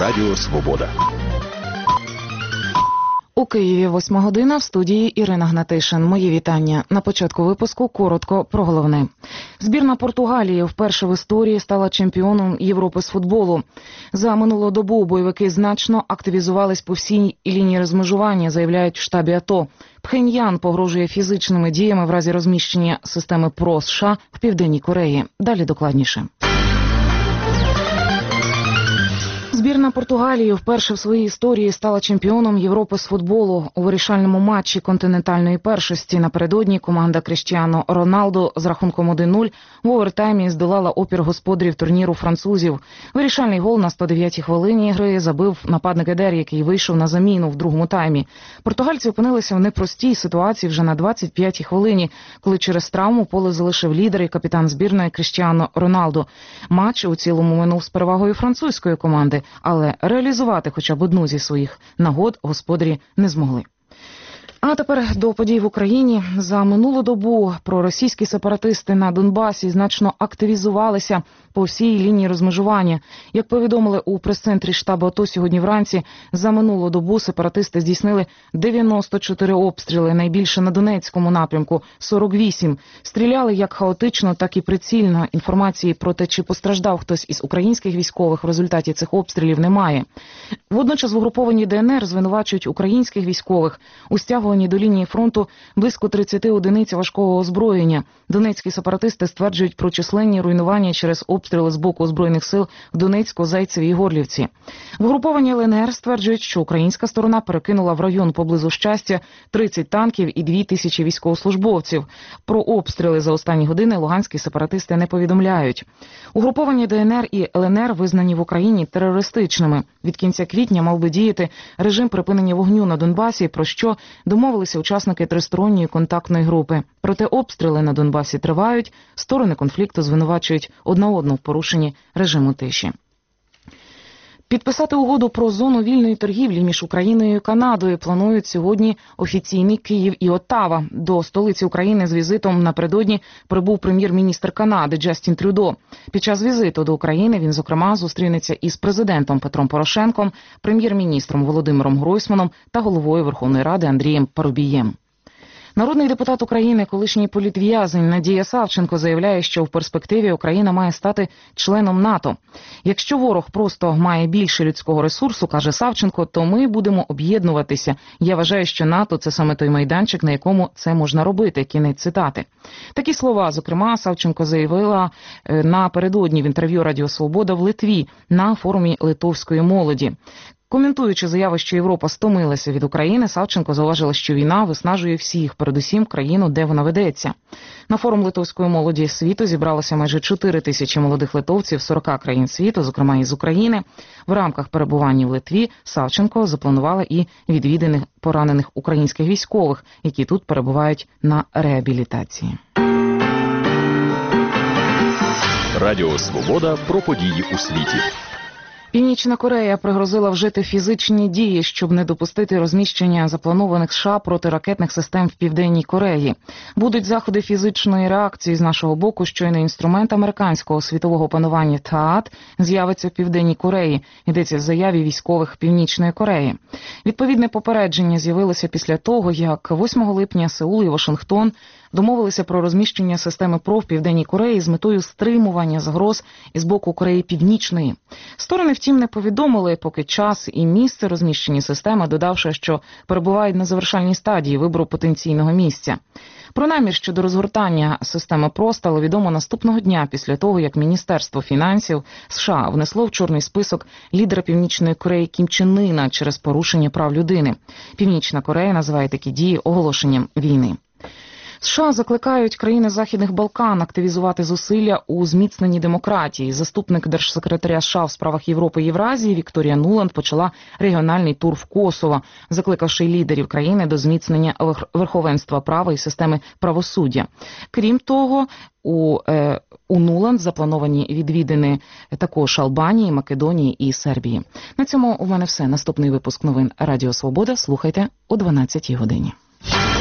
Радіо Свобода. У Києві 8 година, в студії Ірина Гнатишин. Мої вітання. На початку випуску коротко про головне. Збірна Португалії вперше в історії стала чемпіоном Європи з футболу. За минулу добу бойовики значно активізувались по всій лінії розмежування, заявляють в штабі АТО. Пхеньян погрожує фізичними діями в разі розміщення системи ПРО США в Південній Кореї. Далі докладніше. Збірна Португалії вперше в своїй історії стала чемпіоном Європи з футболу. У вирішальному матчі континентальної першості напередодні команда Кріштіано Роналдо з рахунком 1-0 в овертаймі здолала опір господарів турніру французів. Вирішальний гол на 109-й хвилині гри забив нападник Едер, який вийшов на заміну в другому таймі. Португальці опинилися в непростій ситуації вже на 25-й хвилині, коли через травму поле залишив лідер і капітан збірної Кріштіано Роналдо. Матч у цілому минув з перевагою французької команди, але реалізувати хоча б одну зі своїх нагод господарі не змогли. А тепер до подій в Україні. За минулу добу проросійські сепаратисти на Донбасі значно активізувалися по всій лінії розмежування. Як повідомили у прес-центрі штабу АТО сьогодні вранці, за минулу добу сепаратисти здійснили 94 обстріли, найбільше на Донецькому напрямку – 48. Стріляли як хаотично, так і прицільно. Інформації про те, чи постраждав хтось із українських військових в результаті цих обстрілів, немає. Водночас в угрупованні ДНР звинувачують українських військових у стягуванні до лінії фронту близько 30 одиниць важкого озброєння. Донецькі сепаратисти стверджують про численні руйнування через обстріли з боку Збройних сил в Донецьку, Зайцеві і Горлівці. В угрупованні ЛНР стверджують, що українська сторона перекинула в район поблизу Щастя 30 танків і 2000 військовослужбовців. Про обстріли за останні години луганські сепаратисти не повідомляють. Угруповані ДНР і ЛНР визнані в Україні терористичними. Від кінця квітня мав би діяти режим припинення вогню на Донбасі, про що домовилися учасники тристоронньої контактної групи. Проте обстріли на Донбасі тривають, сторони конфлікту звинувачують одна одну в порушенні режиму тиші. Підписати угоду про зону вільної торгівлі між Україною і Канадою планують сьогодні офіційний Київ і Оттава. До столиці України з візитом напередодні прибув прем'єр-міністр Канади Джастін Трюдо. Під час візиту до України він, зокрема, зустрінеться із президентом Петром Порошенком, прем'єр-міністром Володимиром Гройсманом та головою Верховної Ради Андрієм Парубієм. Народний депутат України, колишній політв'язень Надія Савченко заявляє, що в перспективі Україна має стати членом НАТО. Якщо ворог просто має більше людського ресурсу, каже Савченко, то ми будемо об'єднуватися. Я вважаю, що НАТО – це саме той майданчик, на якому це можна робити. Кінець цитати. Такі слова, зокрема, Савченко заявила напередодні в інтерв'ю Радіо Свобода в Литві на форумі литовської молоді. Коментуючи заяви, що Європа стомилася від України, Савченко зауважила, що війна виснажує всіх, передусім країну, де вона ведеться. На форум литовської молоді світу зібралося майже 4 тисячі молодих литовців з 40 країн світу, зокрема і з України. В рамках перебування в Литві Савченко запланувала і відвідини поранених українських військових, які тут перебувають на реабілітації. Радіо Свобода про події у світі. Північна Корея пригрозила вжити фізичні дії, щоб не допустити розміщення запланованих США протиракетних систем в Південній Кореї. Будуть заходи фізичної реакції з нашого боку, щойно інструмент американського світового панування ТААД з'явиться в Південній Кореї, йдеться в заяві військових Північної Кореї. Відповідне попередження з'явилося після того, як 8 липня Сеул і Вашингтон домовилися про розміщення системи ПРО в Південній Кореї з метою стримування загроз із боку Кореї Північної. Сторони, втім, не повідомили поки час і місце розміщення системи, додавши, що перебувають на завершальній стадії вибору потенційного місця. Про намір щодо розгортання системи ПРО стало відомо наступного дня після того, як Міністерство фінансів США внесло в чорний список лідера Північної Кореї Кім Чен Іна через порушення прав людини. Північна Корея називає такі дії оголошенням війни. США закликають країни Західних Балкан активізувати зусилля у зміцненні демократії. Заступник держсекретаря США в справах Європи і Євразії Вікторія Нуланд почала регіональний тур в Косово, закликавши лідерів країни до зміцнення верховенства права і системи правосуддя. Крім того, у Нуланд заплановані відвідини також Албанії, Македонії і Сербії. На цьому у мене все. Наступний випуск новин Радіо Свобода слухайте о 12-й годині.